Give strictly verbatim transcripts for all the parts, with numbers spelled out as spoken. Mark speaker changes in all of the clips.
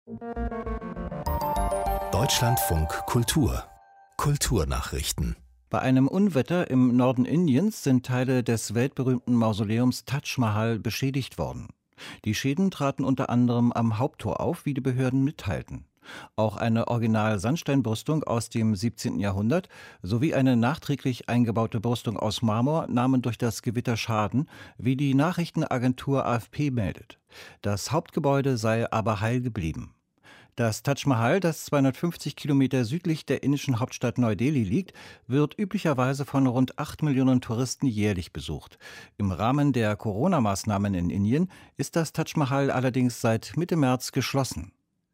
Speaker 1: Deutschlandfunk Kultur Kulturnachrichten.
Speaker 2: Bei einem Unwetter im Norden Indiens sind Teile des weltberühmten Mausoleums Taj Mahal beschädigt worden. Die Schäden traten unter anderem am Haupttor auf, wie die Behörden mitteilten. Auch eine Original-Sandsteinbrüstung aus dem siebzehnten Jahrhundert sowie eine nachträglich eingebaute Brüstung aus Marmor nahmen durch das Gewitter Schaden, wie die Nachrichtenagentur A F P meldet. Das Hauptgebäude sei aber heil geblieben. Das Taj Mahal, das zweihundertfünfzig Kilometer südlich der indischen Hauptstadt Neu-Delhi liegt, wird üblicherweise von rund acht Millionen Touristen jährlich besucht. Im Rahmen der Corona-Maßnahmen in Indien ist das Taj Mahal allerdings seit Mitte März geschlossen.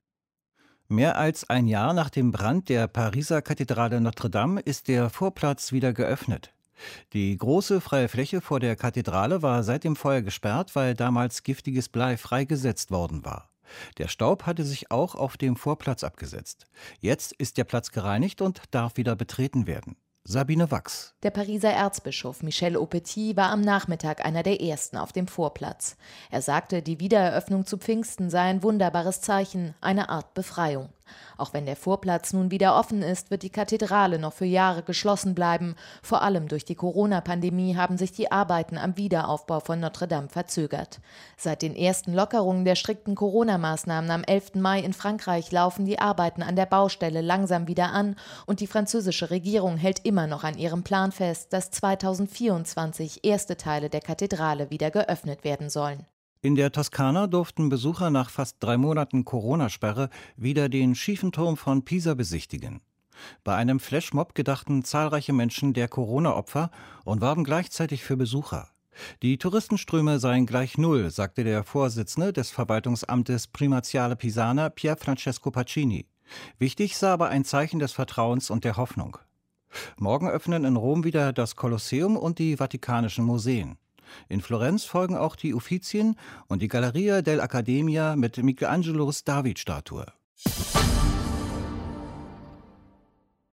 Speaker 2: Mehr als ein Jahr nach dem Brand der Pariser Kathedrale Notre-Dame ist der Vorplatz wieder geöffnet. Die große freie Fläche vor der Kathedrale war seit dem Feuer gesperrt, weil damals giftiges Blei freigesetzt worden war. Der Staub hatte sich auch auf dem Vorplatz abgesetzt. Jetzt ist der Platz gereinigt und darf wieder betreten werden. Sabine Wachs.
Speaker 3: Der Pariser Erzbischof Michel Aupetit war am Nachmittag einer der ersten auf dem Vorplatz. Er sagte, die Wiedereröffnung zu Pfingsten sei ein wunderbares Zeichen, eine Art Befreiung. Auch wenn der Vorplatz nun wieder offen ist, wird die Kathedrale noch für Jahre geschlossen bleiben. Vor allem durch die Corona-Pandemie haben sich die Arbeiten am Wiederaufbau von Notre-Dame verzögert. Seit den ersten Lockerungen der strikten Corona-Maßnahmen am elften Mai in Frankreich laufen die Arbeiten an der Baustelle langsam wieder an und die französische Regierung hält immer noch an ihrem Plan fest, dass zweitausendvierundzwanzig erste Teile der Kathedrale wieder geöffnet werden sollen.
Speaker 2: In der Toskana durften Besucher nach fast drei Monaten Corona-Sperre wieder den schiefen Turm von Pisa besichtigen. Bei einem Flashmob gedachten zahlreiche Menschen der Corona-Opfer und warben gleichzeitig für Besucher. Die Touristenströme seien gleich null, sagte der Vorsitzende des Verwaltungsamtes Primaziale Pisana, Pier Francesco Pacini. Wichtig sei aber ein Zeichen des Vertrauens und der Hoffnung. Morgen öffnen in Rom wieder das Kolosseum und die Vatikanischen Museen. In Florenz folgen auch die Uffizien und die Galleria dell'Accademia mit Michelangelos David-Statue.